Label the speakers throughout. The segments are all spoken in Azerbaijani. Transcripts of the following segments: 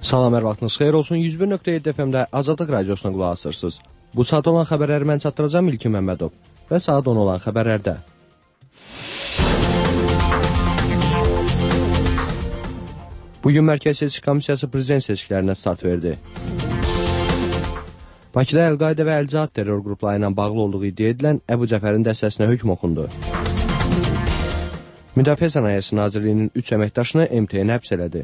Speaker 1: Salam, hər vaxtınız xeyir olsun. 101.7 FM-də Azadlıq Radiosuna qulaq asırsınız. Bu saat olan xəbərləri mən çatdıracağım İlkin Məmmədov və saat 10 olan xəbərlərdə. Bugün Mərkəzi Seçki Komissiyası prezident seçkilərinə start verdi. Bakıda Əl-Qaidə və Əl-Cihad terror qrupları ilə bağlı olduğu iddia edilən Əbu Cəfərin dəstəsinə hökm oxundu. Müdafiə Sənayesi Nazirliyinin 3 əməkdaşını MTN həbs elədi.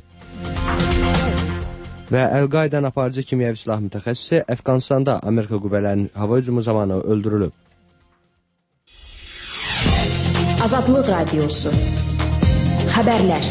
Speaker 1: Və Əl-Qaidən aparıcı kimyəvi silah mütəxəssisi Əfqanistanda Amerika qüvvələrinin hava hücumu zamanı öldürülüb.
Speaker 2: Azadlıq Radiosu. Xəbərlər.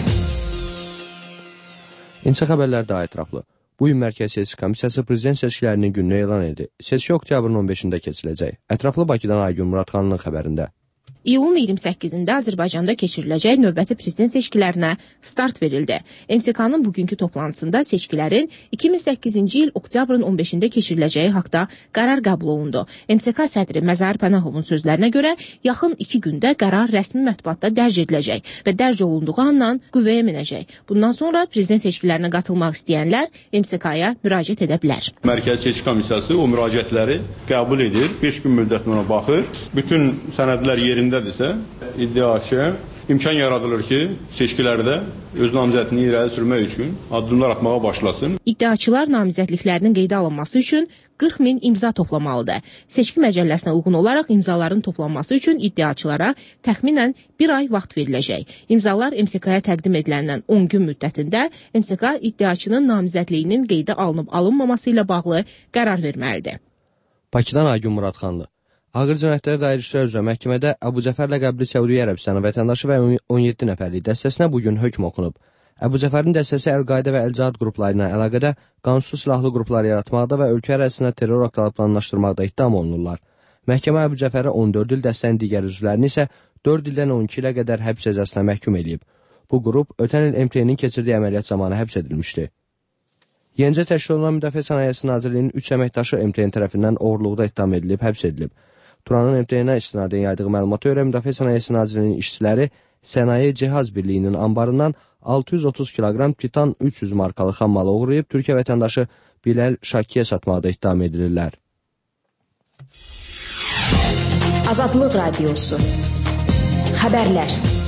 Speaker 1: İnsə xəbərlər daha ətraflı. Bugün Mərkəzi Seçki Komissiyası prezident seçkilərinin gününü elan edildi. Seçki oktyabrın 15-də keçiriləcək. Ətraflı Bakıdan Aygün Muradxanlının xəbərində.
Speaker 3: İyulun 28-də Azərbaycanda keçiriləcək növbəti prezident seçkilərinə start verildi. MSK-nın bugünkü toplantısında seçkilərin 2008-ci il oktyabrın 15-də keçiriləcəyi haqda qərar qəbul olundu. MSK sədri Məzahir Pənahovun sözlərinə görə yaxın 2 gündə qərar rəsmi mətbuatda dərc ediləcək və dərc olunduğu andan qüvvəyə minəcək. Bundan sonra prezident seçkilərinə qatılmaq istəyənlər MSK-ya müraciət edə bilər.
Speaker 4: Mərkəzi Seçki Komissiyası o müraciətləri qəbul edir, 5 gün müddətində ona baxır, bütün sənədlər yerində iddiaçı imkan yaradılır ki, seçkilərdə öz namizədini irəli sürmək üçün addımlar atmağa başlasın.
Speaker 3: İddiaçılar namizədliklərinin qeydə alınması üçün 40 min imza toplamalıdır. Seçki məcəlləsinə uyğun olaraq imzaların toplanması üçün iddiaçılara təxminən 1 ay vaxt veriləcək. İmzalar MSK-ya təqdim ediləndən 10 gün müddətində MSK iddiaçının namizədliyinin qeydə alınıb-alınmaması ilə bağlı qərar verməlidir.
Speaker 1: Bakıdan Aygün Muradxanlı. Ağır cinayətlərə dair işlər üzrə məhkəmədə Əbu Cəfər ləqəbli Səudiyyə Ərəbistanı vətəndaşı və 17 nəfərlik dəstəsinə bugün hökm oxunub. Əbu Cəfərin dəstəsi Əl-Qaidə və Əl-Cihad qrupları ilə əlaqədə qanunsuz silahlı qruplar yaratmaqda və ölkə ərazisində terror aktları planlaşdırmaqda ittiham olunurlar. Məhkəmə Əbu Cəfərə 14 il, dəstənin digər üzvlərini isə 4 ildən 12 ilə qədər həbs cəzasına məhkum edib. Bu qrup ötən il MTN-nin keçirdiyi əməliyyat zamanı həbs edilmişdi. Yenicə təşkil olunan Müdafiə Sənayesi Nazirliyinin 3 əməkdaşı MTN tərəfindən oğurluqda ittiham edilib, həbs edilib. Turanın MTN-ə istinadən yaydığı məlumata görə Müdafiə Sənayesi Nazirliyinin işçiləri Sənaye Cihaz Birliyinin anbarından 630 kiloqram titan 300 markalı xammalı uğurlayıb Türkiyə vətəndaşı Bilal Şakiyə satmaqda ittiham edilirlər.
Speaker 2: Azadlıq Radiosu. Xəbərlər.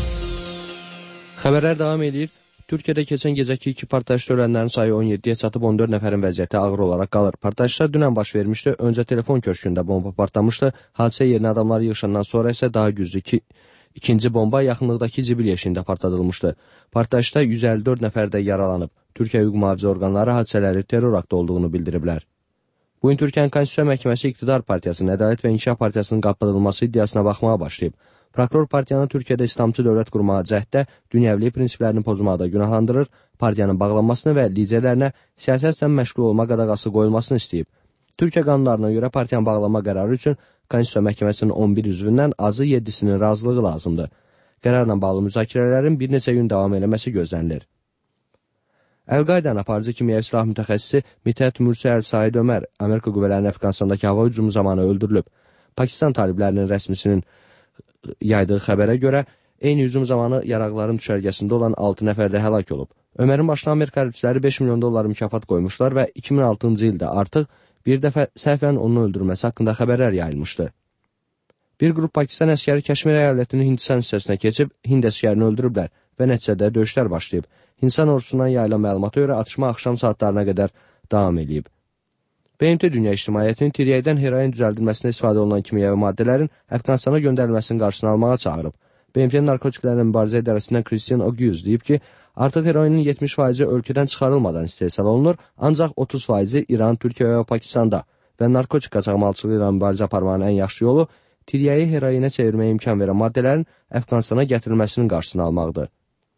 Speaker 1: Xəbərlər davam edir. Türkiyədə keçən gecəki 2 partlayışda ölənlərin sayı 17-yə çatıb, 14 nəfərin vəziyyəti ağır olaraq qalır. Partlayışlar dünən baş vermişdi. Öncə telefon köşkündə bomba partlamışdı. Hadisə yerinə adamlar yığışandan sonra isə daha güclü ikinci bomba yaxınlıqdakı zibil yeşiyində partladılmışdı. Partlayışda 154 nəfər də yaralanıb. Türkiyə hüquq mühafizə orqanları hadisələri terror aktı olduğunu bildiriblər. Bugün Türkiyənin Konstitusiya Məhkəməsi İqtidar Partiyasının, Ədalət və İnkişaf Partiyasının qapatılması iddiasına baxmağa başlayıb. Prokuror partiyanı Türkiyədə İslamçı dövlət qurmağa cəhddə dünyəviliyi prinsiplərini pozmaqda günahlandırır, partiyanın bağlanmasını və liderlərinə siyasətlə məşğul olma qadağası qoyulmasını istəyib. Türkiyə qanunlarına görə partiyanın bağlanma qərarı üçün Konstitusiya Məhkəməsinin 11 üzvündən azı 7-sinin razılığı lazımdır. Qərarla bağlı müzakirələrin bir neçə gün davam eləməsi gözlənilir. Əl-Qaidən aparıcı kimyəvi silah mütəxəssisi Mitət Mürsəl Said Ömər Amerika qüvvələrinin Əfqanistandakı hava hücumu zamanı öldürülüb. Pakistan taliblərinin rəsmisinin yaydığı xəbərə görə eyni hücum zamanı yaraqların düşərgəsində olan 6 nəfər də həlak olub. Ömərin başına Amerika hərbçiləri $5 milyon mükafat qoymuşlar və 2006-cı ildə artıq bir dəfə səhvən onun öldürülməsi haqqında xəbərlər yayılmışdı. Bir qrup Pakistan əskəri Kəşmir əyalətinin Hindistan hissəsinə keçib Hind əskərini öldürüblər və nəticədə döyüşlər başlayıb. Hindistan ordusundan yayılan məlumata görə atışma axşam saatlarına qədər davam edib. BMT Dünya İctimaiyyətinin tiryəkdən heroin düzəldilməsində istifadə olunan kimyəvi maddələrin Əfqanistana göndərilməsinin qarşısını almağa çağırıb. BMT Narkotiklərlə Mübarizə İdarəsindən Christian Ogyuz deyib ki, artıq heroinin 70% ölkədən çıxarılmadan istehsal olunur, ancaq 30% İran, Türkiyə və Pakistanda və narkotik qaçaqmalçılığı ilə mübarizə aparmağın ən yaxşı yolu tiryəyi heroinə çevirməyə imkan verən maddələrin Əfqanistana gətirilməsinin qarşısını almaqdır.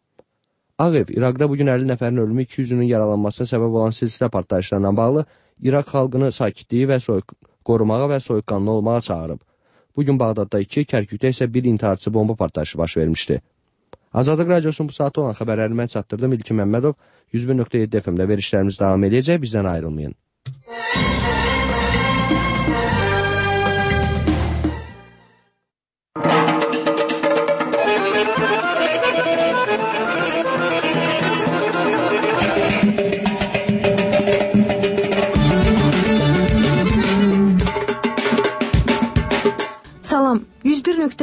Speaker 1: Ağ Ev, İraqda bugün 50 nəfərin ölümü, 200-ünün yaralanmasına səbəb olan silsilə partlayışlarla bağlı İraq xalqını sakitliyi və qorumağa və soyuqqanlı olmağa çağırıb. Bugün Bağdadda 2, Kərkükdə isə bir intiharçı bomba partlayışı baş vermişdi. Azadlıq Radiosunun bu saatı olan xəbərlərini mən çatdırdım. İlkin Məmmədov, 101.7 FM-də verişlərimiz davam edəcək. Bizdən ayrılmayın.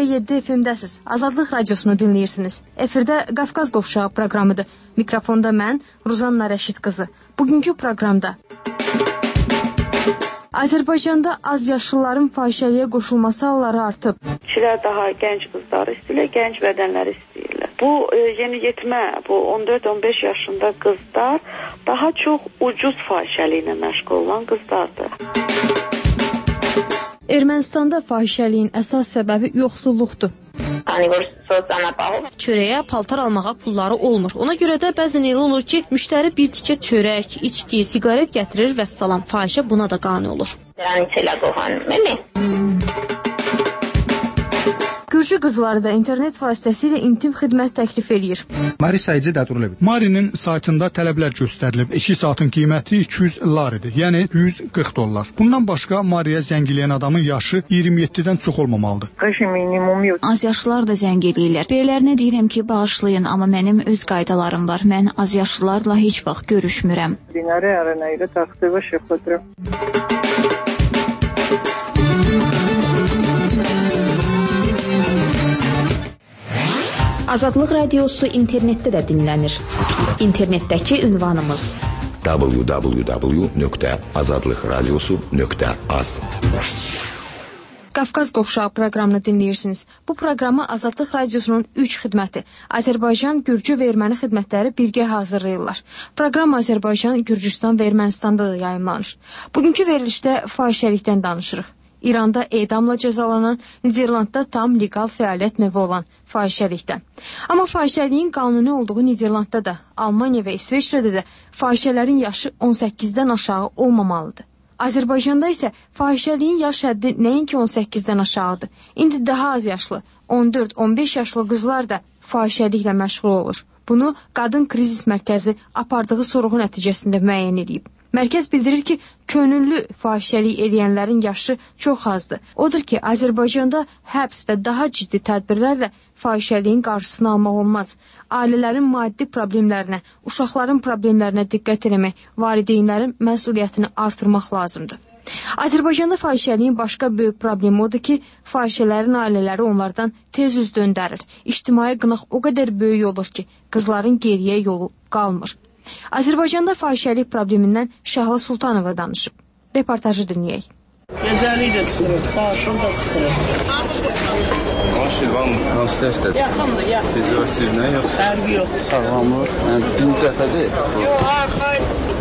Speaker 5: 101,7 FM-dəsiz. Azadlıq radiosunu dinləyirsiniz. Efirdə Qafqaz Qovşağı proqramıdır. Mikrofonda mən, Ruzanna Rəşid qızı. Bugünkü proqramda Azərbaycanda azyaşlıların fahişəliyə qoşulması halları artıb.
Speaker 6: Kişilər daha gənc qızları istəyirlər, gənc bədənləri istəyirlər. Bu yeniyetmə, bu 14-15 yaşında qızlar daha çox ucuz fahişəliklə məşğul olan qızlardır.
Speaker 5: Ermənistanda fahişəliyin əsas səbəbi yoxsulluqdur.
Speaker 7: Çörəyə, paltar almağa pulları olmur. Ona görə də bəzən elə olur ki, müştəri bir tikə çörək, içki, siqaret gətirir və salam. Fahişə buna da qane olur.
Speaker 5: Gürcü qızları da internet vasitəsilə intim xidmət təklif eləyir.
Speaker 8: Marinin saytında tələblər göstərilib. 2 saatın qiyməti 200 laridir, yəni $140. Bundan başqa Mariya zəng eləyən adamın yaşı 27-dən çox olmamalıdır.
Speaker 9: Azyaşlılar da zəng eləyirlər. Birilərinə deyirəm ki, bağışlayın, amma mənim öz qaydalarım var. Mən azyaşlılarla heç vaxt görüşmürəm.
Speaker 2: Azadlıq radiosu internetdə də dinlənir. İnternetdəki ünvanımız
Speaker 10: www.azadlıqradiosu.az.
Speaker 5: Qafqaz Qovşağı proqramını dinləyirsiniz. Bu proqramı Azadlıq radiosunun 3 xidməti, Azərbaycan, Gürcü və Erməni xidmətləri birgə hazırlayırlar. Proqram Azərbaycan, Gürcüstan və Ermənistanda da yayımlanır. Bugünkü verilişdə fahişəlikdən danışırıq. İranda edamla cəzalanan, Niderlandda tam legal fəaliyyət növü olan fahişəlikdən. Amma fahişəliyin qanuni olduğu Niderlandda da, Almaniya və İsveçrədə də fahişələrin yaşı 18-dən aşağı olmamalıdır. Azərbaycanda isə fahişəliyin yaş həddi nəinki 18-dən aşağıdır. İndi daha az yaşlı, 14-15 yaşlı qızlar da fahişəliklə məşğul olur. Bunu Qadın Krizis Mərkəzi apardığı sorğu nəticəsində müəyyən edib. Mərkəz bildirir ki, könüllü fahişəlik eləyənlərin yaşı çox azdır. Odur ki, Azərbaycanda həbs və daha ciddi tədbirlərlə fahişəliyin qarşısını almaq olmaz. Ailələrin maddi problemlərinə, uşaqların problemlərinə diqqət eləmək, valideynlərin məsuliyyətini artırmaq lazımdır. Azərbaycanda fahişəliyin başqa böyük problemi odur ki, fahişələrin ailələri onlardan tez üz döndərir. İctimai qınaq o qədər böyük olur ki, qızların geriyə yolu qalmır. Azərbaycanda fahişəlik problemindən Şahla Sultanova danışıb. Reportajı dinləyək.
Speaker 11: Gecəlik də çıxırıq, saatın da çıxırıq.
Speaker 12: Şirvan hansı dərsdədir?
Speaker 11: Yaxındır, yaxın.
Speaker 12: Prezervativlə yoxsa?
Speaker 11: Sərgi yox.
Speaker 12: Sağlamlıq, birinci dəfədir.
Speaker 11: Yox, xeyr.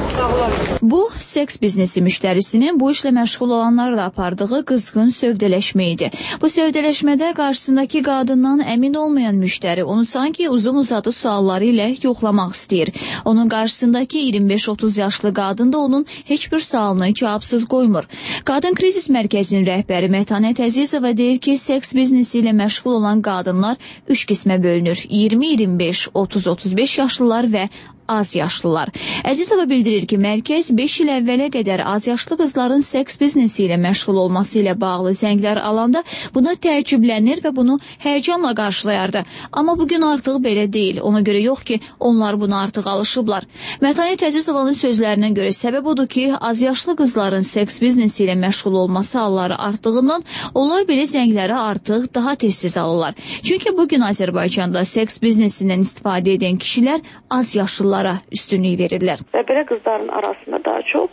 Speaker 9: Bu, seks biznesi müştərisinin bu işlə məşğul olanlarla apardığı qızğın sövdələşmə idi. Bu sövdələşmədə qarşısındakı qadından əmin olmayan müştəri onu sanki uzun-uzadı sualları ilə yoxlamaq istəyir. Onun qarşısındakı 25-30 yaşlı qadın da onun heç bir sualını cavabsız qoymur. Qadın Krizis Mərkəzinin rəhbəri Mətanət Əzizova deyir ki, seks biznesi ilə məşğul olan qadınlar 3 qismə bölünür. 20-25, 30-35 yaşlılar və az yaşlılar. Əzizova bildirir ki, mərkəz 5 il əvvələ qədər az yaşlı qızların seks biznesi ilə məşğul olması ilə bağlı zənglər alanda buna təəccüblənir və bunu həyəcanla qarşılayardı. Amma bugün artıq belə deyil. Ona görə yox ki, onlar buna artıq alışıblar. Mətanət Əzizovanın sözlərinə görə səbəb odur ki, az yaşlı qızların seks biznesi ilə məşğul olması halları artdığından onlar belə zəngləri artıq daha tez-tez alırlar. Çünki bugün Azərbaycanda seks biznesindən istifadə edən kişilər az yaşlılar üstünlük verirlər.
Speaker 6: Və belə qızların arasında daha çox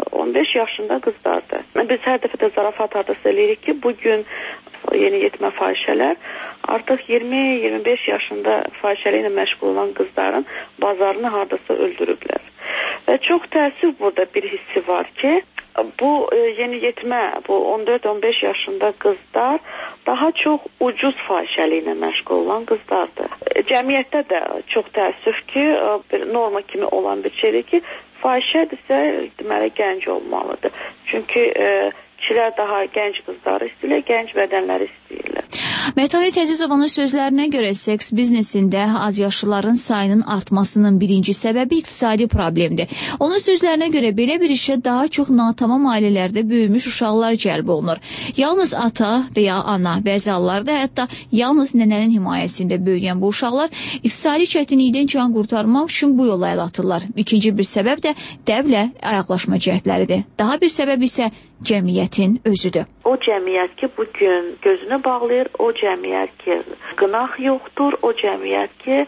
Speaker 6: 15 yaşında qızlardır. Biz hər dəfə də zarafat hardasa eləyirik ki, bugün yeniyetmə fahişələr artıq 20-25 yaşında fahişəliklə məşğul olan qızların bazarını hardasa öldürüblər. Və çox təəssüf burada bir hissi var ki, bu yeniyetmə, bu 14-15 yaşında qızlar daha çox ucuz fahişəliklə məşğul olan qızlardır. Cəmiyyətdə də çox təəssüf ki, bir norma kimi olan bir şeydir ki, fahişədirsə deməli gənc olmalıdır. Çünki kişilər daha gənc qızları istəyirlər, gənc bədənləri istəyirlər.
Speaker 9: Mətanət Əzizovanın sözlərinə görə seks biznesində azyaşlıların sayının artmasının birinci səbəbi iqtisadi problemdir. Onun sözlərinə görə belə bir işə daha çox natamam ailələrdə böyümüş uşaqlar cəlb olunur. Yalnız ata və ya ana, bəzi hallarda hətta yalnız nənənin himayəsində böyüyən bu uşaqlar iqtisadi çətinlikdən can qurtarmaq üçün bu yola əl atırlar. İkinci bir səbəb də dəvlə ayaqlaşma cəhdləridir. Daha bir səbəb isə cəmiyyətin özüdür.
Speaker 6: O cəmiyyət ki, bugün gözünü bağlayır, o cəmiyyət ki, qınaq yoxdur, o cəmiyyət ki,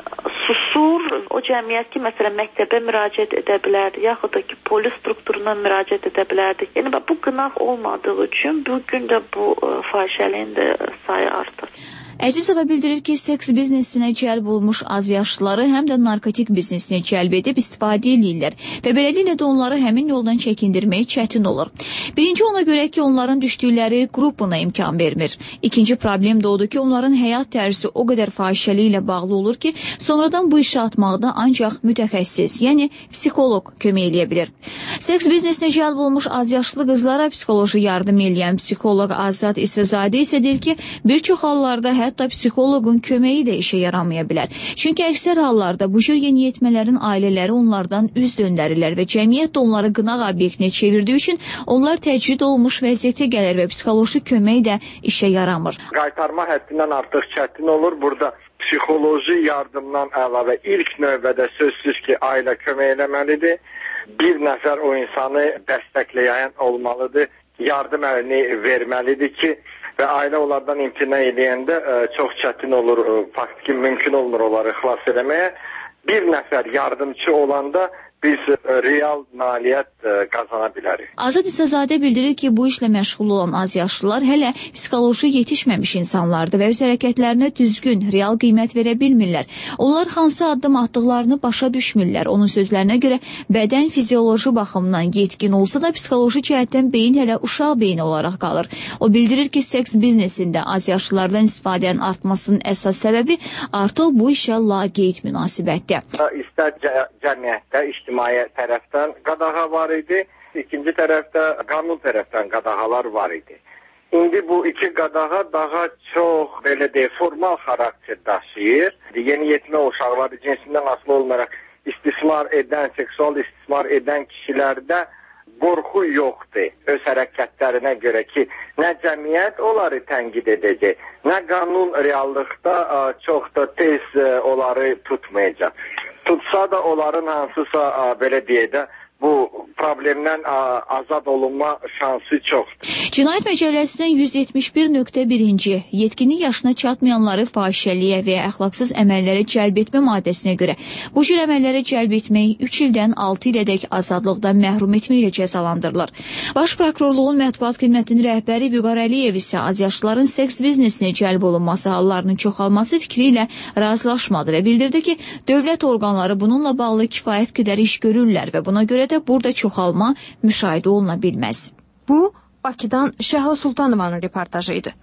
Speaker 6: susur, o cəmiyyət ki, məsələn, məktəbə müraciət edə bilərdi, yaxud da ki, polis strukturuna müraciət edə bilərdi. Yəni, bu qınaq olmadığı üçün bugün də bu fahişəliyin də sayı artır.
Speaker 9: Əzizova bildirir ki, seks biznesinə cəlb olmuş azyaşlıları həm də narkotik biznesinə cəlb edib istifadə edirlər və beləliklə də onları həmin yoldan çəkindirmək çətin olur. Birinci ona görə ki, onların düşdükləri qrup buna imkan vermir. İkinci problem də odur ki, onların həyat tərzi o qədər fahişəli ilə bağlı olur ki, sonradan bu işə atmaqda ancaq mütəxəssis, yəni psixoloq kömək eləyə bilir. Seks biznesinə cəlb olmuş azyaşlı qızlara psixoloji yardım eləyən psixoloq Azad İsrazadə isə deyir ki, bir çox hallarda hətta psixoloqun köməyi də işə yaramaya bilər. Çünki əksər hallarda bu cür yeniyetmələrin ailələri onlardan üz döndərirlər və cəmiyyət də onları qınaq obyektinə çevirdiyi üçün onlar təcrid olmuş vəziyyətə gəlir və psixoloji kömək də işə yaramır.
Speaker 10: Qaytarma həddindən artıq çətin olur. Burada psixoloji yardımdan əlavə ilk növbədə sözsüz ki, ailə kömək eləməlidir. Bir nəfər o insanı dəstəkləyən olmalıdır. Yardım əlini verməlidir ki, və ailə onlardan imtina edəndə çox çətin olur, faktiki mümkün olmur onları xilas eləməyə. Bir nəfər yardımcı olanda biz real nailiyyət qazana bilərik.
Speaker 9: Azad İsrazadə bildirir ki, bu işlə məşğul olan azyaşlılar hələ psixoloji yetişməmiş insanlardır və öz hərəkətlərinə düzgün, real qiymət verə bilmirlər. Onlar hansı addım atdıqlarını başa düşmürlər. Onun sözlərinə görə bədən fizioloji baxımdan yetkin olsa da psixoloji cəhətdən beyin hələ uşaq beyni olaraq qalır. O bildirir ki, seks biznesində azyaşlılardan istifadənin artmasının əsas səbəbi artıq bu işə laqeyd münasibətdir.
Speaker 10: İstər cəmiyyətdə, ictimai tərəfdən qadağa var idi, ikinci tərəfdə qanun tərəfdən qadağalar var idi. İndi bu iki qadağa daha çox belə formal xarakter daşıyır. Yeniyetmə uşaqları cinsindən asılı olmayaraq istismar edən, seksual istismar edən kişilərdə qorxu yoxdur. Öz hərəkətlərinə görə ki, nə cəmiyyət onları tənqid edəcək, nə qanun reallıqda çox da tez onları tutmayacaq. Tutsa da onların hansısa belə deyək də bu problemdən azad olunma şansı çoxdur.
Speaker 9: Cinayət Məcəlləsinin 171.1-ci yetkinlik yaşına çatmayanları fahişəliyə və ya əxlaqsız əməllərə cəlb etmə maddəsinə görə bu cür əməllərə cəlb etmək 3 ildən 6 ilədək azadlıqdan məhrum etməklə cəzalandırılır. Baş Prokurorluğun Mətbuat Xidmətinin rəhbəri Vüqar Əliyev isə azyaşlıların seks biznesinə cəlb olunması hallarının çoxalması fikri ilə razılaşmadı və bildirdi ki, dövlət orqanları bununla bağlı kifayət qədər iş görürlər və buna görə də burada çoxalma müşahidə oluna bilməz.
Speaker 5: Bu, Bakıdan Şəhla Sultanovanın reportajı idi.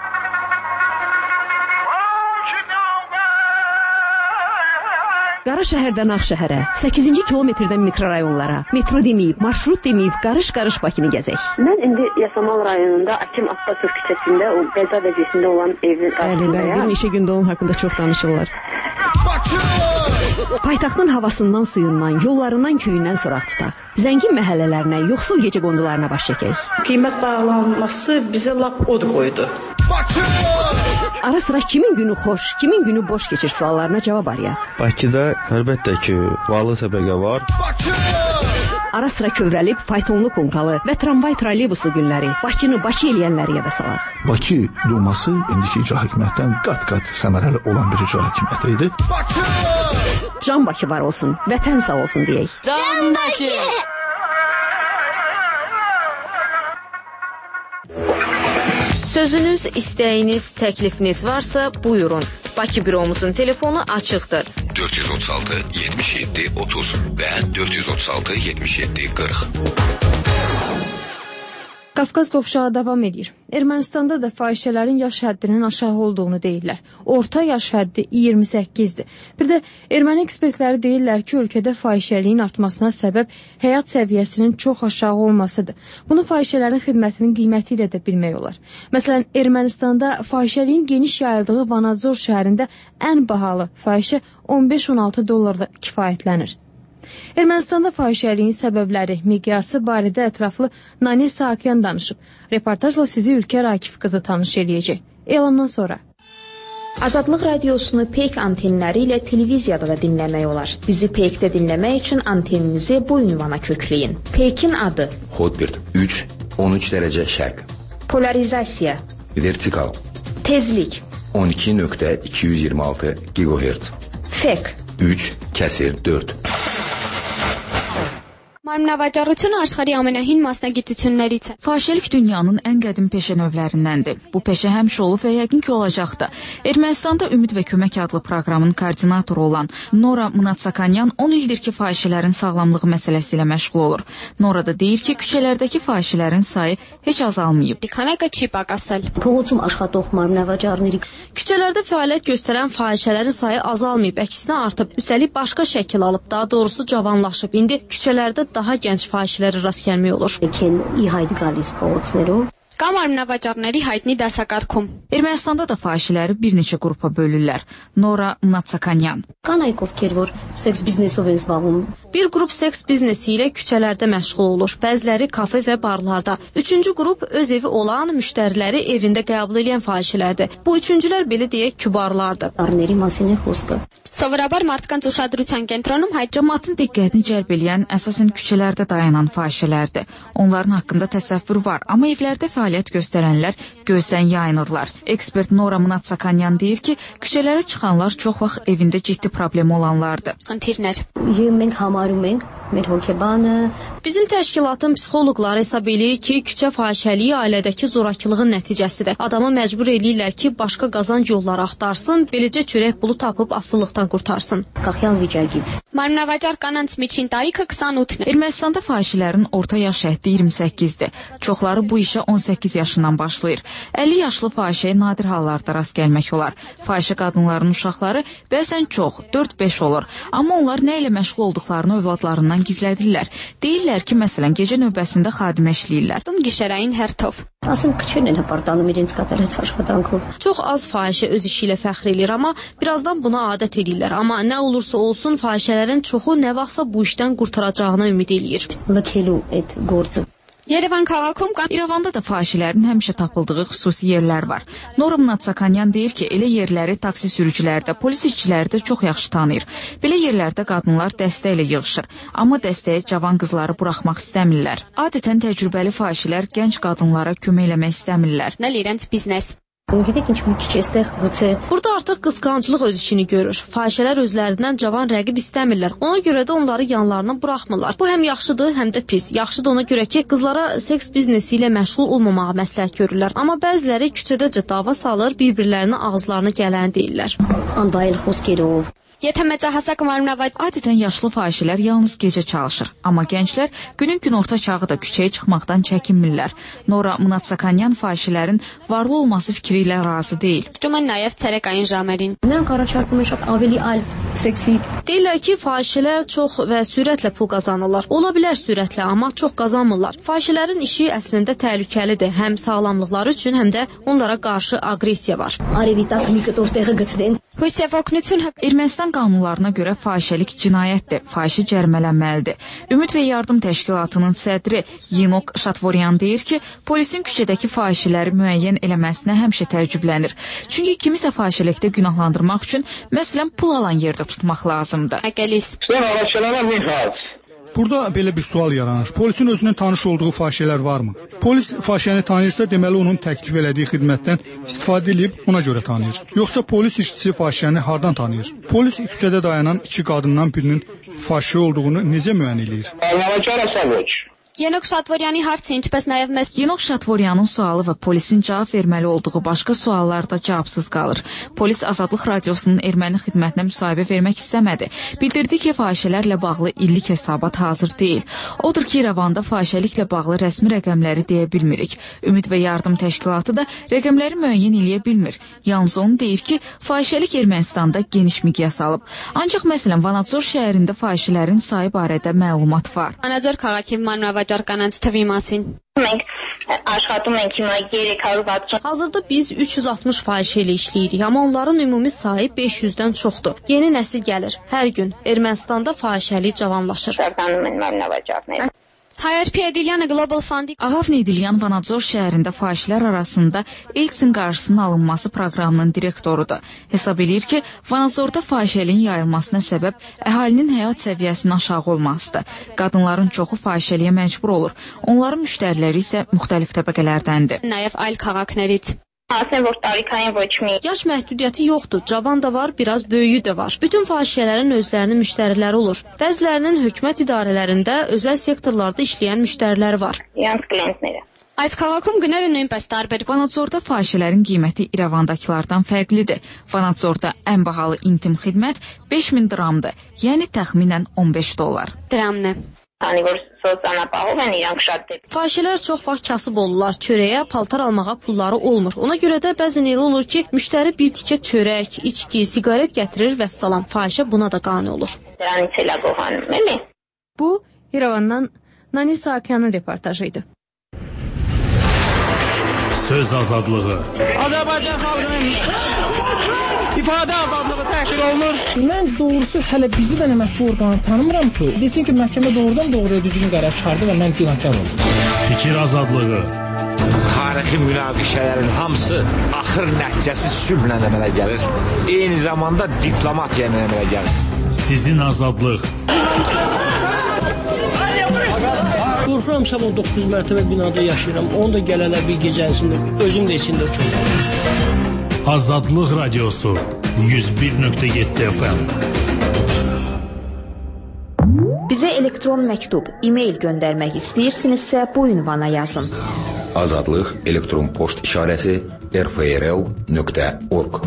Speaker 13: Qara şəhərdən Ağşəhərə, 8-ci kilometrdən mikrorayonlara, metro deməyib, marşrut deməyib, qarış-qarış Bakını gəzək.
Speaker 14: Mən indi Yasamal rayonunda Akim Abbasov küçəsində o qəza vəziyyətində olan evin qarşısındayam.
Speaker 13: Bir neçə gündə onun haqqında çox danışırlar. Paytaxtın havasından, suyundan, yollarından, köyündən soraq tutaq. Zəngin məhəllələrinə, yoxsul gecəqondularına baş çəkək.
Speaker 11: Qiymət bağlanması bizə lap od qoydu.
Speaker 13: Ara sıra kimin günü xoş, kimin günü boş keçir suallarına cavab arayaq.
Speaker 15: Bakıda əlbəttə ki, varlı təbəqə var.
Speaker 13: Ara sıra kövrəlib, faytonlu konkalı və tramvay trolleybusu günləri Bakını Bakı eləyənləri yada salaq.
Speaker 16: Bakı Duması indiki icra hakimiyyətdən qat-qat səmərəli olan bir icra hakimiyyəti idi.
Speaker 13: Can Bakı var olsun, vətən sağ olsun deyək.
Speaker 7: Can Bakı! Sözünüz, istəyiniz, təklifiniz varsa buyurun. Bakı büromuzun telefonu açıqdır.
Speaker 17: 436 77 30 və 436 77 40.
Speaker 5: Qafqaz qovşağı davam edir. Ermənistanda da fahişələrin yaş həddinin aşağı olduğunu deyirlər. Orta yaş həddi 28-dir. Bir də erməni ekspertləri deyirlər ki, ölkədə fahişəliyin artmasına səbəb həyat səviyyəsinin çox aşağı olmasıdır. Bunu fahişələrin xidmətinin qiyməti ilə də bilmək olar. Məsələn, Ermənistanda fahişəliyin geniş yayıldığı Vanadzor şəhərində ən bahalı fahişə 15-16 dollarla kifayətlənir. Ermənistanda fahişəliyin səbəbləri, miqyası barədə ətraflı Nanes Sakyan danışıb. Reportajla sizi Ülkər Akif qızı tanış eləyəcək. Elandan sonra.
Speaker 2: Azadlıq radiosunu Peyk antenləri ilə televiziyada da dinləmək olar. Bizi Peykdə dinləmək üçün anteninizi bu ünvana kökləyin. Peykin adı:
Speaker 17: Hotbird 3
Speaker 18: 13 dərəcə şərq.
Speaker 2: Polarizasiya.
Speaker 18: Vertikal.
Speaker 2: Tezlik.
Speaker 18: 12.226 GHz.
Speaker 2: Fek.
Speaker 18: 3/4.
Speaker 19: Մարմնավաճառությունը աշխարհի ամենահին մասնագիտություններից է։
Speaker 20: Fahişəlik dünyanın ən qədim peşə növlərindəndir. Bu peşə həmişə olub və yəqin ki olacaq da. Ermənistanda Ümid və Kömək adlı proqramın koordinatoru olan Nora Mnatsakanyan 10 ildir ki fahişələrin sağlamlığı məsələsi ilə məşğul olur. Nora da deyir ki, küçələrdəki fahişələrin sayı heç azalmayıb.
Speaker 19: Քանակը չի պակասել։
Speaker 14: Փողոցում աշխատող մարմնավաճառների
Speaker 7: Küçələrdə fəaliyyət göstərən fahişələrin sayı azalmayıb, əksinə artıb. Üstəlik başqa şəkil alıb, daha doğrusu cavanlaşıb. İndi küçələrdə daha gənc fahişələrə rast gəlmək olur.
Speaker 19: Կա մարմնավաճառների հայտնի դասակարգում։
Speaker 20: Ermənistanda da fahişələri bir neçə qrupa bölürlər. Nora Mnatsakanyan.
Speaker 14: Կանայք ովքեր որ սեքս բիզնեսով են զբաղվում։
Speaker 7: Bir qrup seks biznesi ilə küçələrdə məşğul olur. Bəziləri kafe və barlarda. Üçüncü qrup öz evi olan müştəriləri evində qəbul edən fahişələrdir. Bu üçüncülər belə deyək kübarlardır.
Speaker 19: Սովորաբար մարդկանց ուշադրության կենտրոնում
Speaker 20: Cəmaatın diqqətini cəlb edən əsasən küçələrdə dayanan fahişələrdir. Onların haqqında təsəvvür var, amma evlərdə fəaliyyət göstərənlər gözdən yayınırlar. Ekspert Nora Mnatsakanyan deyir ki, küçələrə çıxanlar çox vaxt evində ciddi problemi olanlardır.
Speaker 14: Մենք համարում ենք մեր հոգեբանը
Speaker 7: Bizim təşkilatın psixoloqları hesab edir ki, küçə fahişəliyi ailədəki zorakılığın nəticəsidir. Adamı məcbur edirlər ki, başqa qazanc yolları axtarsın, beləcə çörək pulu tapıb asılılıqdan qurtarsın.
Speaker 19: Մարմնավաճառ կանանց միջին տարիքը 28-ն է։
Speaker 20: Ermənistanda fahişələrin orta yaş həddi 28-dir. Çoxları bu işə 18 yaşından başlayır. 50 yaşlı fahişəyə nadir hallarda rast gəlmək olar. Fahişə qadınların uşaqları bəzən çox, 4-5 olur. Amma onlar nə ilə məşğul olduqlarını övladlarından gizlədirlər. Deyirlər ki, məsələn, gecə növbəsində xadimə işləyirlər.
Speaker 19: Gişərəyin hərtov.
Speaker 14: Ասում քչերն են հպարտանում իրենց կատարած աշխատանքով։
Speaker 7: Çox az fahişə öz işi ilə fəxr edir, amma birazdan buna adət edirlər. Amma nə olursa olsun fahişələrin çoxu nə vaxtsa bu işdən qurtaracağına ümid eləyir.
Speaker 14: Լքելու այդ գործը
Speaker 19: Երևան քաղաքում կան
Speaker 20: İrəvanda da fahişələrin həmişə tapıldığı xüsusi yerlər var. Nora Mnatsakanyan deyir ki, elə yerləri taksi sürücüləri də, polis işçiləri də çox yaxşı tanıyır. Belə yerlərdə qadınlar dəstə ilə yığışır, amma dəstəyə cavan qızları buraxmaq istəmirlər. Adətən təcrübəli fahişələr gənc qadınlara kömək eləmək istəmirlər.
Speaker 19: իրենց biznes։
Speaker 7: Burada artıq qısqanclıq öz işini görür. Fahişələr özlərindən cavan rəqib istəmirlər. Ona görə də onları yanlarına buraxmırlar. Bu həm yaxşıdır, həm də pis. Yaxşıdır ona görə ki, qızlara seks biznesi ilə məşğul olmamağı məsləhət görürlər. Amma bəziləri küçədəcə dava salır, bir-birlərinə ağızlarına gələni deyirlər.
Speaker 19: Եթե մեծահասակ մարմնավաճառ
Speaker 20: Adətən yaşlı fahişələr yalnız gecə çalışır, amma gənclər günün günorta çağı da küçəyə çıxmaqdan çəkinmirlər. Nora Mnatsakanyan fahişələrin varlı olması fikri ilə razı deyil.
Speaker 19: նաև ցերեկային ժամերին։
Speaker 14: Նրանք առաջարկում են շատ ավելի այլ սեքսի
Speaker 7: Deyirlər ki, fahişələr çox və sürətlə pul qazanırlar. Ola bilər sürətlə, amma çox qazanmırlar. Fahişələrin işi əslində təhlükəlidir. Həm sağlamlıqları üçün, həm də onlara qarşı aqressiya var.
Speaker 14: արևի տակ մի կտոր տեղը գտնեն։
Speaker 19: Հույսև օգնություն
Speaker 20: Ermənistan qanunlarına görə fahişəlik cinayətdir, fahişə cərimələnməlidir. Ümid və Yardım Təşkilatının sədri Yinok Şatvoryan deyir ki, polisin küçədəki fahişələri müəyyən eləməsinə həmişə təəccüblənir. Çünki kimisə fahişəlikdə günahlandırmaq üçün, məsələn, pul alan yerdə tutmaq lazımdır.
Speaker 8: Burada belə bir sual yaranır. Polisin özünün tanış olduğu fahişələr varmı? Polis fahişəni tanıyırsa, deməli onun təklif elədiyi xidmətdən istifadə edib ona görə tanıyır. Yoxsa polis işçisi fahişəni hardan tanıyır? Polis küçədə dayanan iki qadından birinin fahişə olduğunu necə müəyyən eləyir?
Speaker 19: Ենոք Շատվորյանի հարցը ինչպես նաև մեզ
Speaker 20: Yenok Şatvoryanın sualı və polisin cavab verməli olduğu başqa suallar da cavabsız qalır. Polis Azadlıq Radiosunun erməni xidmətinə müsahibə vermək istəmədi. Bildirdi ki, fahişələrlə bağlı illik hesabat hazır deyil. Odur ki, İrəvanda fahişəliklə bağlı rəsmi rəqəmləri deyə bilmirik. Ümid və Yardım Təşkilatı da rəqəmləri müəyyən eləyə bilmir. Yalnız onu deyir ki, fahişəlik Ermənistanda geniş miqyas alıb. Ancaq məsələn, Vanadzor şəhərində fahişələrin sayı barədə məlumat var.
Speaker 19: Անաձոր քաղաքի մանրավաճառ կանանց թվի մասին։
Speaker 21: Մենք աշխատում ենք հիմա 360
Speaker 7: Hazırda biz 360 fahişə ilə işləyirik, amma onların ümumi sayı 500-dən çoxdur. Yeni nəsil gəlir. Hər gün Ermənistanda fahişəlik cavanlaşır.
Speaker 19: Hayat Piyadilyana Global Fund
Speaker 20: Ağav Nedilyan Vanadzor şəhərində fahişələr arasında AIDS-in qarşısının alınması proqramının direktorudur. Hesab edir ki, Vanadzorda fahişəliyin yayılmasına səbəb əhalinin həyat səviyyəsinin aşağı olmasıdır. Qadınların çoxu fahişəliyə məcbur olur. Onların müştəriləri isə müxtəlif təbəqələrdəndir.
Speaker 19: Nayef ayl karaknerit.
Speaker 7: Yaş məhdudiyyəti yoxdur, cavan da var, biraz böyüyü də var. Bütün fahişələrin özlərinin müştəriləri olur. Bəzilərinin hökumət idarələrində, özəl sektorlarda işləyən müştəriləri var.
Speaker 20: Vanadzorda fahişələrin qiyməti İrəvandakılardan fərqlidir. Vanadzorda ən bahalı intim xidmət 5000 dramdır, yəni təxminən $15.
Speaker 19: Dramne.
Speaker 7: Fahişələr çox vaxt kasıb olurlar. Çörəyə, paltar almağa pulları olmur. Ona görə də bəzən elə olur ki, müştəri bir tikə çörək, içki, siqaret gətirir və salam. Fahişə buna da qane olur.
Speaker 5: Bu, İrəvandan Nani Sakyanın reportajıydı.
Speaker 4: Söz azadlığı.
Speaker 22: Azərbaycan xalqının ifadə azadlığı təhqir olunur. Mən doğrusu hələ bizi də mətbu orqanı tanımıram ki, desin ki, məhkəmə doğrudan doğruya düzgün qərar çıxardı və mən günahkar oldum.
Speaker 4: Fikir azadlığı.
Speaker 23: Tarixi münaqişələrin hamısı axır nəticəsi sülhlə əmələ gəlir. Eyni zamanda diplomatiya ilə əmələ gəlir.
Speaker 4: Sizin azadlıq.
Speaker 22: Qorxuram, sabah 9 mərtəbə binada yaşayıram. Onu da gələlər bir gecənisində, özüm də içində uçurum.
Speaker 4: Azadlıq Radiosu 101.7 FM.
Speaker 2: Bizə elektron məktub, e-mail göndərmək istəyirsinizsə bu ünvana yazın.
Speaker 18: Azadlıq elektron poçt işarəsi rfrl.org.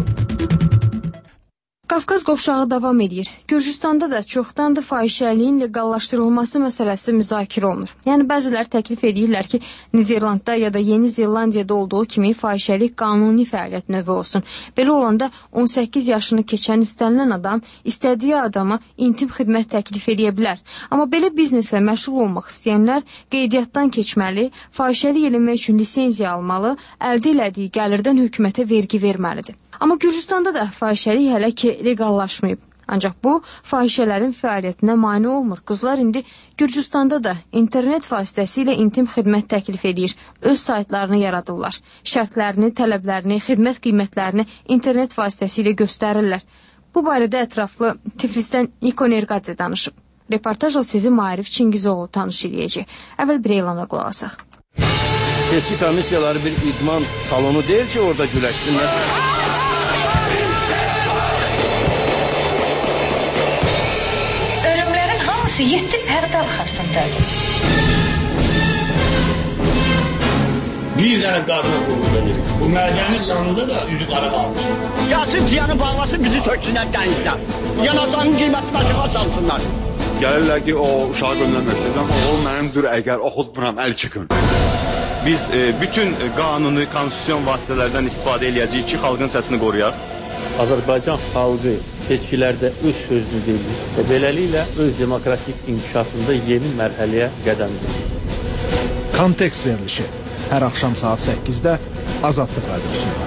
Speaker 5: Qafqaz qovşağı davam edir. Gürcüstanda da çoxdandır fahişəliyin legallaşdırılması məsələsi müzakirə olunur. Yəni bəzilər təklif edirlər ki, Niderlandda ya da Yeni Zelandiyada olduğu kimi fahişəlik qanuni fəaliyyət növü olsun. Belə olanda 18 yaşını keçən istənilən adam istədiyi adama intim xidmət təklif edə bilər. Amma belə bizneslə məşğul olmaq istəyənlər qeydiyyatdan keçməli, fahişəlik eləmək üçün lisenziya almalı, əldə elədiyi gəlirdən hökumətə vergi verməlidir. Amma Gürcüstanda da fahişəlik hələ ki legallaşmayıb. Ancaq bu, fahişələrin fəaliyyətinə mane olmur. Qızlar indi Gürcüstanda da internet vasitəsilə intim xidmət təklif edir. Öz saytlarını yaradırlar. Şərtlərini, tələblərini, xidmət qiymətlərini internet vasitəsilə göstərirlər. Bu barədə ətraflı Tiflisdən Niko Nergadze danışıb. Reportajla sizi Maarif Çingizoğlu tanış eləyəcək. Əvvəl bir eylana qulaq asaq.
Speaker 24: Seçki komissiyaları bir idman salonu deyil ki, orada güləşsinlər.
Speaker 25: Ölümlərin hamısı 7 pərdə arxasındadır.
Speaker 26: Bir dənə qadına qulluq edirik. Bu mədənin yanında da üzü qara qalmış.
Speaker 27: Gəlsin ciyanı bağlasın, bizi töksünlər dənizdən. Yanacağının qiymətini aşağı salsınlar.
Speaker 28: Gəlirlər ki, o uşağı göndərmək istəyirəm, o mənimdir, əgər oxutmuram, əl çıxın. Biz bütün qanuni, konstitusyon vasitələrdən istifadə edəcəyik ki, xalqın səsini qoruyaq.
Speaker 24: Azərbaycan xalqı seçkilərdə öz sözünü deyir və beləliklə öz demokratik inkişafında yeni mərhələyə qədəm qoyur.
Speaker 16: Kontekst verilişi hər axşam saat 8-də Azadlıq Radiosunda.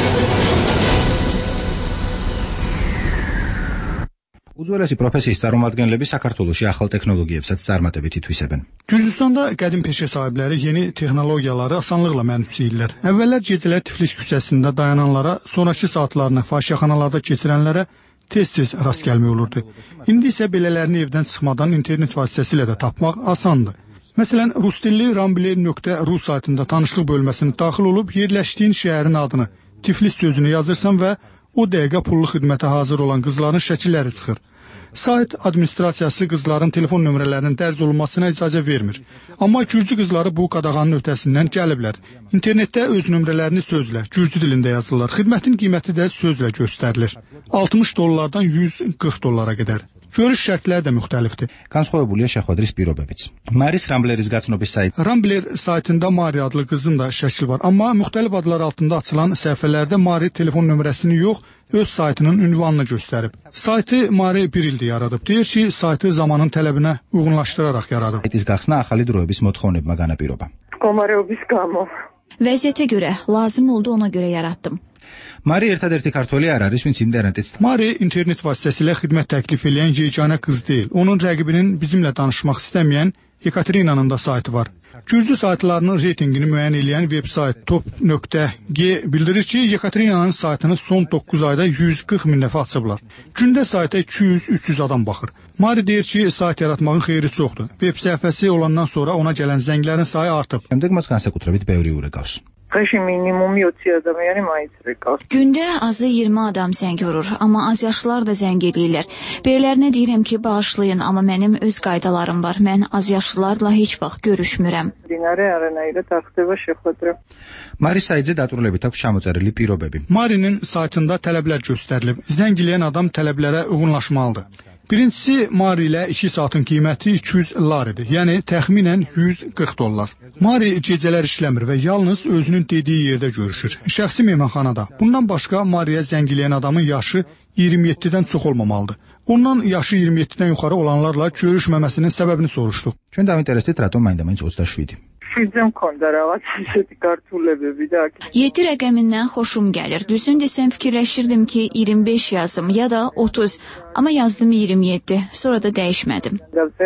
Speaker 29: უძველესი პროფესიის წარმომადგენლები საქართველოში ახალ ტექნოლოგიებსაც წარმატებით ითვისებენ.
Speaker 8: Gürcüstanda qədim peşə sahibləri yeni texnologiyaları asanlıqla mənimsəyirlər. Əvvəllər gecələr Tiflis küçəsində dayananlara, sonrakı saatlarını fahişəxanalarda keçirənlərə tez-tez rast gəlmək olurdu. İndi isə belələrini evdən çıxmadan internet vasitəsilə də tapmaq asandır. Məsələn, rusdilli rambler.ru saytında tanışlıq bölməsinə daxil olub yerləşdiyin şəhərin adını, Tiflis sözünü yazırsan və o dəqiqə pullu xidmətə hazır olan qızların şəkilləri çıxır. Sayt administrasiyası qızların telefon nömrələrinin dərc olunmasına icazə vermir. Amma gürcü qızları bu qadağanın ötəsindən gəliblər. İnternetdə öz nömrələrini sözlə, gürcü dilində yazırlar. Xidmətin qiyməti də sözlə göstərilir. $60-dan $140 qədər. Görüş şərtləri də müxtəlifdir.
Speaker 29: განსხვავებულია შეხვედრის პირობებიც. Maris Rambleris gacnobis saytı.
Speaker 8: Rambler saytında Mari adlı qızın da şəkli var. Amma müxtəlif adlar altında açılan səhifələrdə Mari telefon nömrəsini yox, öz saytının ünvanını göstərib. Saytı Mari bir ildir yaradıb. Deyir ki, saytı zamanın tələbinə uyğunlaşdıraraq yaradıb.
Speaker 29: Saytis qaxsna axali დროების მოთხოვნებმა განაპირობა.
Speaker 9: Vəziyyətə görə, lazım oldu ona görə yaratdım.
Speaker 29: Mari ertə-dərti kartoli არ არის, ვინც ინტერნეტით.
Speaker 8: Mari internet vasitəsilə xidmət təklif edən yeganə qız deyil. Onun rəqibinin bizimlə danışmaq istəməyən Yekaterinanın da saytı var. Gürcü saytlarının reytingini müəyyən edən veb-sayt top.g bildirir ki, Yekaterinanın saytını son 9 ayda 140 min dəfə açıblar. Gündə sayta 200-300 adam baxır. Mari deyir ki, sayt yaratmağın xeyri çoxdur. Veb səhifəsi olandan sonra ona gələn zənglərin sayı artıb.
Speaker 9: Gündə azı 20 adam zəng vurur, amma az yaşlılar da zəng edirlər. Birilərinə deyirəm ki, bağışlayın, amma mənim öz qaydalarım var. Mən az yaşlılarla heç vaxt görüşmürəm.
Speaker 29: Mari saytı daturuləbit აქვს ჩამოწერილი პირობები.
Speaker 8: Marinin saytında tələblər göstərilib. Zəng eləyən adam tələblərə uyğunlaşmalıdır. Birincisi, Mari ilə 2 saatın qiyməti 200 laridir, yəni təxminən 140 dollar. Mari gecələr işləmir və yalnız özünün dediyi yerdə görüşür. Şəxsi mehmanxanada. Bundan başqa Mariyə zəng eləyən adamın yaşı 27-dən çox olmamalıdır. Ondan yaşı 27-dən yuxarı olanlarla görüşməməsinin səbəbini soruşduq.
Speaker 29: Ჩვენ დავინტერესდით, რატომ მაინდა-მაინც 27.
Speaker 9: 7 rəqəmindən xoşum gəlir. Düzün desəm fikirləşirdim ki 25 yazım ya da 30, amma yazdım 27. Sonra da dəyişmədim.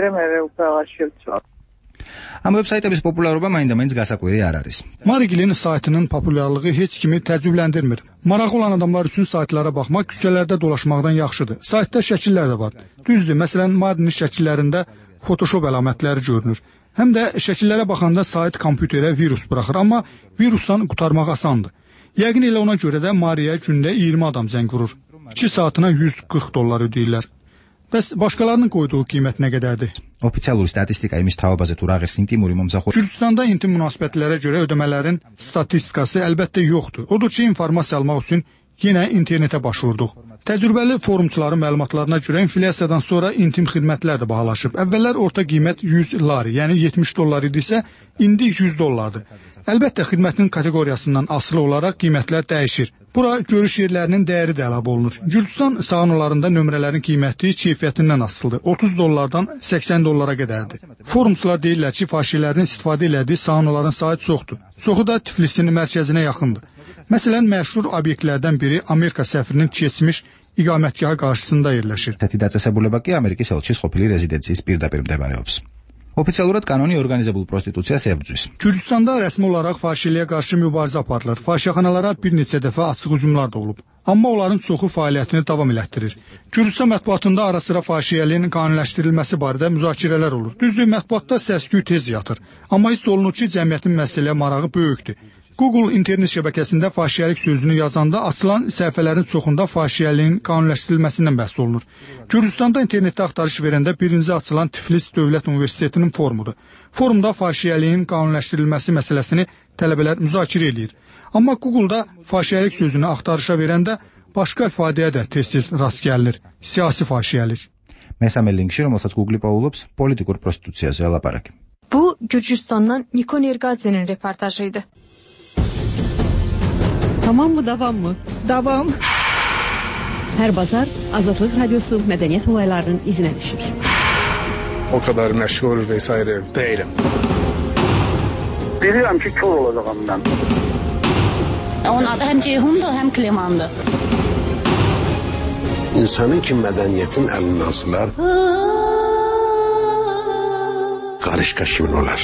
Speaker 29: Amma veb-saytების populyarlığı მაინდა-მაინც გასაკვირი არ არის.
Speaker 8: Marigilin saytının populyarlığı heç kimi təəccübləndirmir. Maraqlı olan adamlar üçün saytlara baxmaq küçələrdə dolaşmaqdan yaxşıdır. Saytda şəkillər də var. Düzdür, məsələn, Marinin şəkillərində Photoshop əlamətləri görünür. Həm də şəkillərə baxanda sayt kompüterə virus buraxır, amma virusdan qurtarmaq asandır. Yəqin elə ona görə də Mariyə gündə 20 adam zəng vurur. 2 saatına 140 dollar ödəyirlər. Bəs başqalarının qoyduğu qiymət nə qədərdir?
Speaker 29: Oficialuri statistika imiş tavabazı turağız intimuri momzaxo.
Speaker 8: Gürcüstanda intim münasibətlərə görə ödəmələrin statistikası əlbəttə yoxdur. Odur ki, informasiya almaq üçün yenə internetə başvurduq. Təcrübəli forumçuların məlumatlarına görə inflyasiyadan sonra intim xidmətlər də bahalaşıb. Əvvəllər orta qiymət 100 lari, yəni 70 dollar idisə, indi 100 dollardır. Əlbəttə xidmətin kateqoriyasından asılı olaraq qiymətlər dəyişir. Bura görüş yerlərinin dəyəri də əlavə olunur. Gürcüstan saunalarında nömrələrin qiyməti keyfiyyətindən asılıdır. 30 dollardan 80 dollara qədərdir. Forumçular deyirlər ki, fahişələrin istifadə elədiyi saunaların sayı çoxdur. Çoxu da Tiflisin mərkəzinə yaxındır. Məsələn, məşhur obyektlərdən biri Amerika səfirinin keçmiş iqamətgahı qarşısında yerləşir.
Speaker 29: Dაწესებულება კი ამერიკის ელჩის ყოფილი რეზიდენციის პირდაპირ მდებარეობს. Oficialურად qanuni orqanizებული prostitutsiyası ebcüz.
Speaker 8: Gürcüstanda rəsmi olaraq fahişəliyə qarşı mübarizə aparılır. Fahişəxanalara bir neçə dəfə açıq hücumlar da olub. Amma onların çoxu fəaliyyətini davam elətdirir. Gürcüstan mətbuatında ara-sıra fahişəliyin qanuniləşdirilməsi barədə müzakirələr olur. Düzdür, mətbuatda səs-küy tez yatır. Amma hiss olunur ki, cəmiyyətin məsələyə marağı böyükdür. Google internet şəbəkəsində fahişəlik sözünü yazanda açılan səhifələrin çoxunda fahişəliyin qanuniləşdirilməsindən bəhs olunur. Gürcüstanda internetdə axtarış verəndə birinci açılan Tiflis Dövlət Universitetinin forumudur. Forumda fahişəliyin qanuniləşdirilməsi məsələsini tələbələr müzakirə edir. Amma Google-da fahişəlik sözünü axtarışa verəndə başqa ifadəyə də tez-tez rast gəlinir. Siyasi fahişəlik.
Speaker 29: Mესამე linkში, რომელსაც Google პაულობს, პოლიტიკურ პროსტიტუციაზე ელაპარაკი.
Speaker 5: Bu Gürcüstandan Niko Nergadze'nin reportajıydı.
Speaker 1: Tamam mı, davam mı?
Speaker 3: Davam. Hər bazar Azadlıq Radiosu mədəniyyət olaylarının izinə düşür.
Speaker 6: O kadar məşğul vesaire değilim.
Speaker 27: Bilirəm ki, kör olacağam mən.
Speaker 3: Onun adı həm Ceyhundur, həm Klemandır.
Speaker 10: İnsanın ki mədəniyyətin əlindən asılar, qarışqa kimin olar?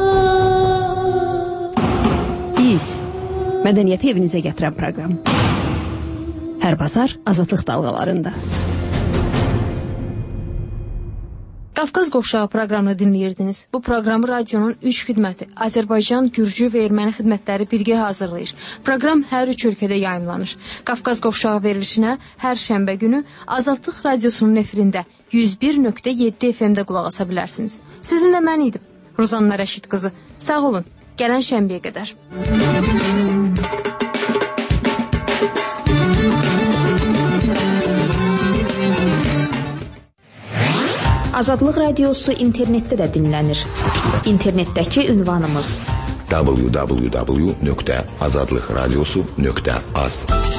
Speaker 3: Biz mədəniyyəti evinizə gətirən proqram. Hər bazar Azadlıq dalğalarında.
Speaker 5: Qafqaz Qovşağı proqramını dinləyirdiniz. Bu proqramı radionun 3 xidməti Azərbaycan, Gürcü və Erməni xidmətləri birgə hazırlayır. Proqram hər 3 ölkədə yayımlanır. Qafqaz Qovşağı verilişinə hər şənbə günü Azadlıq Radiosunun efirində 101.7 FM-də qulaq asa bilərsiniz. Sizinlə mən idim, Ruzanna Rəşid qızı. Sağ olun, gələn şənbəyə qədər.
Speaker 2: Azadlıq Radiosu internetdə də dinlənir. İnternetdəki ünvanımız
Speaker 18: www.azadlıqradiosu.az